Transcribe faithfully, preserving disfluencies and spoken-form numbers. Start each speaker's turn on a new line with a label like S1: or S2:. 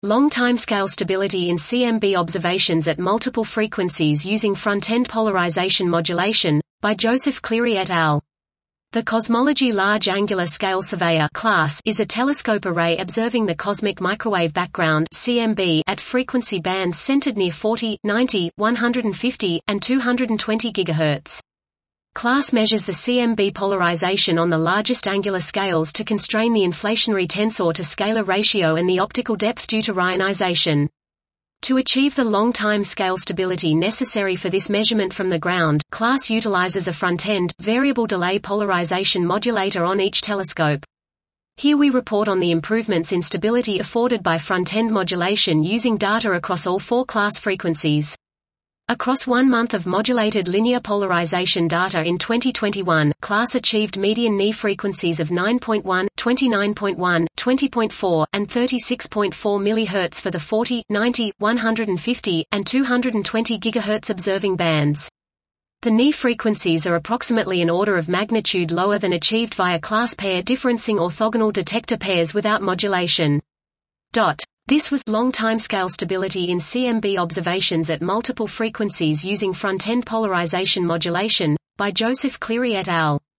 S1: Long timescale stability in C M B observations at multiple frequencies using front-end polarization modulation, by Joseph Cleary et al. The Cosmology Large Angular Scale Surveyor class is a telescope array observing the cosmic microwave background C M B at frequency bands centered near forty, ninety, one hundred fifty, and two hundred twenty gigahertz. Class measures the C M B polarization on the largest angular scales to constrain the inflationary tensor to scalar ratio and the optical depth due to rayonization. To achieve the long time scale stability necessary for this measurement from the ground, class utilizes a front-end, variable delay polarization modulator on each telescope. Here we report on the improvements in stability afforded by front-end modulation using data across all four class frequencies. Across one month of modulated linear polarization data in twenty twenty-one, class achieved median N I frequencies of nine point one, twenty-nine point one, twenty point four, and thirty-six point four millihertz for the forty, ninety, one hundred fifty, and two hundred twenty gigahertz observing bands. The N I frequencies are approximately an order of magnitude lower than achieved via class pair differencing orthogonal detector pairs without modulation. Dot. This was long timescale stability in C M B observations at multiple frequencies using front-end polarization modulation, by Joseph Cleary et al.